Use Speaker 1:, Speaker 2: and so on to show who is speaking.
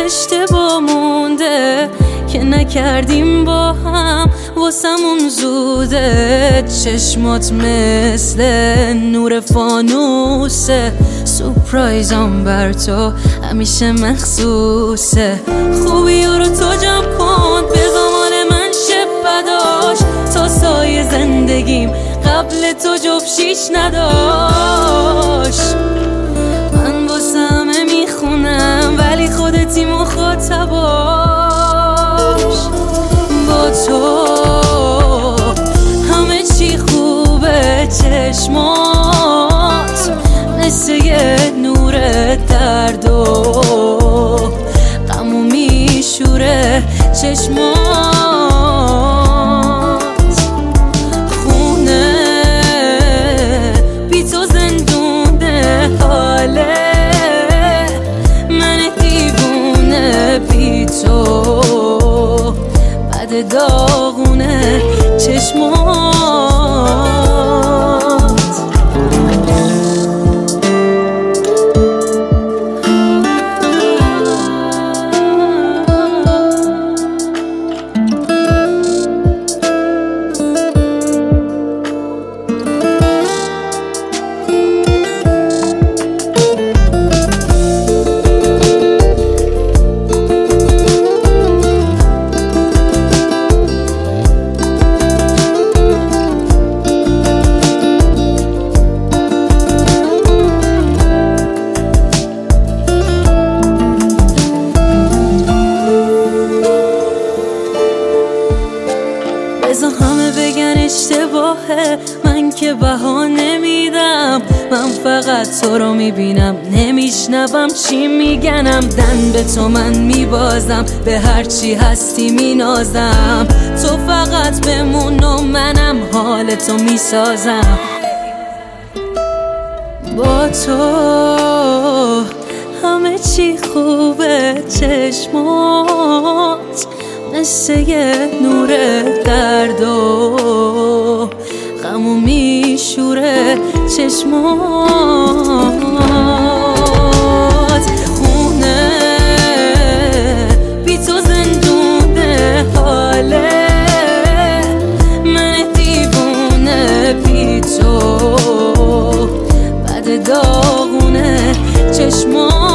Speaker 1: اشتباه مونده که نکردیم با هم، واسمون زوده. چشمات مثل نور فانوسه، سورپرایزم بر تو همیشه مخصوصه. خوبی رو تو جمع کن، به زمان من شب بداش، تا سایه زندگیم قبل تو جفشیش نداشت. من واسه همه میخونم ولی خودتی مخاطباش. با تو همه چی خوبه، چشمات مثل یه نور درد و غمو میشوره. چشمات خونه بی تو زندونه، حاله من دیوونه بی تو بد داغونه. چشمات بذار همه بگن اشتباهه، من که بها نمیدم. من فقط تو رو میبینم، نمیشنوم چی میگنم. دن به تو من میبازم، به هرچی هستی مینازم. تو فقط بمون و منم حال تو میسازم. با تو همه چی خوبه، چشمات مثل یه نور درد و غمو میشوره. چشمات خونه بی تو زندونه، حاله من دیوونه بی تو بد داغونه. چشمات